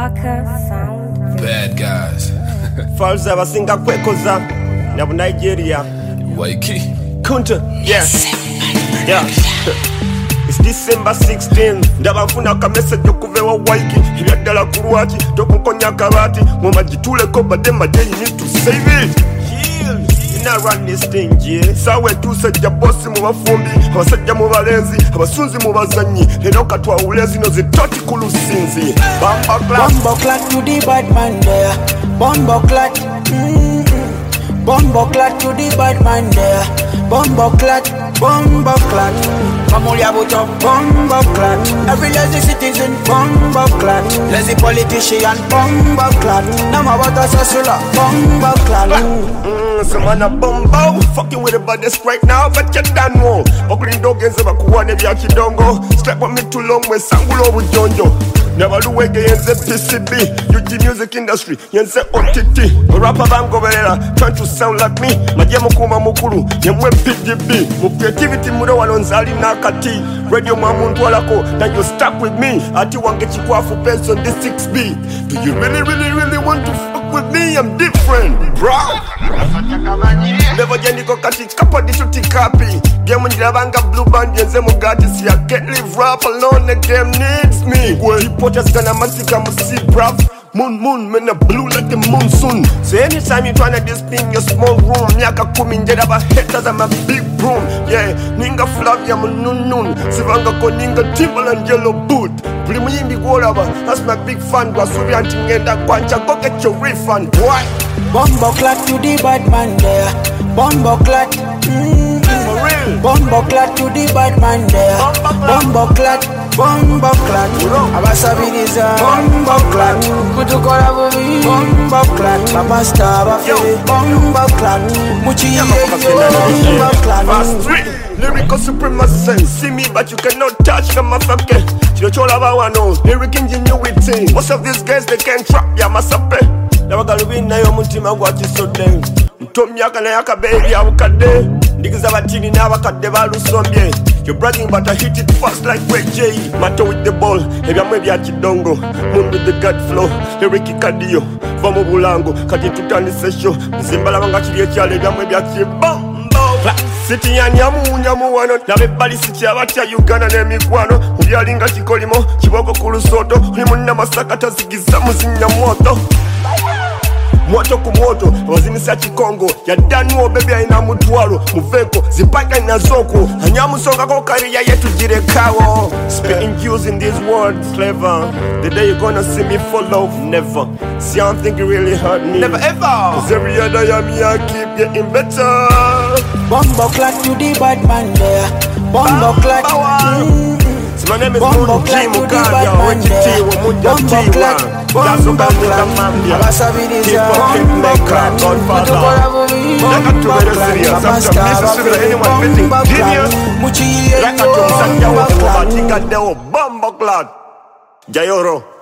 Barker Sound. Bad guys. Falls abasinga kwekoza na Nigeria. Waiki. Kunta. Yes. Yeah. It's December 16. Ndabafuna ka message okuvewa Waiki. Ebyadala ku lwaki tokunkonya kabati mwamagituleko badde madde you need to save it. Heal. I run this thing, yeah. Sawe tusajja bosi mu bafumbi, abasajja mu balenzi, abasunzi mu bazanyi. Lero katwa ulezi no zitoti ku lusinzi. Bombo clat to the bad man there. Bombo clat. Bombo clat to the bad man there. Bombo clat. Bombo clat. Familia buto. Bombo clat. Every lazy citizen. Bombo clat. Lazy politician. Bombo clat. Nama wata sasula. Bombo clat. Some man a bumbo, fucking with the baddest right now, but you done more. Opening dogs ever kuwane vya kidongo. Strap on me too long, we sangulo bujonjo. Never do again the PCB, UG music industry, yense OTT. Rapper bango verera, trying to sound like me. Majemo kuma mukuru, yemwe PGB. Mu creativity mudo walonzali nakati. Radio mamundu walako, now you stuck with me. Ati wange chikwafu pens on this 6B. Do you really want to fuck with me? I'm different, bro. Never jendiko kati kapo dishuti kapi. Game njirabanga blue band yenze mugati. See I can't live rap alone, the game needs me. Reporters gonna masika musi bruv. Moon, man a blue like the monsoon. So anytime you tryna this thing, your small room. Nyaka kumi njeda ba haters, I'm a big broom. Yeah, ninga Flavia mununun. Sivanga ko ninga Timberland yellow boot. Blimu yimbi goraba, that's my big fan. Gwasubi antingenda kwancha, go get your refund. Why? Bombo clat to the bad man there. Bombo clat. Bombo clat to the bad man there. Bombo clat. Bombo clat. Abasabiriza. Bombo clat. Kutukora bubi. Bombo clat. Papa star bafe. Bombo clat. Muchi Bombo clat. Lyrical supremacy. See me but you cannot touch the motherfucker. Chirochola bawano. Lyric ingenuity. Most of these guys they can't trap ya masape. Nabagalubina yo mutima gwatisodde. Mtomyaka na yakabeeri abukadde. Ndigiza batini n'abakadde balusombye. You're bragging but I hit it fast like Greg J. Mato with the ball, ebyamwe bya kidongo. Moon with the gut flow, lyric kadiyo. Va mu bulango, kati tutandise show. Zimbalaba nga kiri ekyalo ebyamwe bya kibombo. Siti ya nyamu wano. Nabebbali siti abatya Uganda n'emikwano. Ubyalinga kikolimo, kiboko ku lusoto. Uli munna masaka tazigiza muzinya moto. Moto ku moto, wazinisa chikongo. Ya danuo baby aina mutwalo. Muveko, zipaka inazoko. Hanyamusonga kwa kariya yetu jirekawo. Spitting using these words, clever. The day you gonna see me fall off, never. See, I don't think it really hurt me. Never ever. Cause every other year me I keep getting better. Bombo clat to the bad man there. Bombo clat. So my name is Bombo Moon clat G. to the Mukanya. bad man there. Bombo clat. Bombo clat. Abasabiriza. Bombo clat. Kutukora bubi. Bombo clat. Papa star bafe. Bombo clat. Muchi Bombo clat. Bombo clat. Jayoro.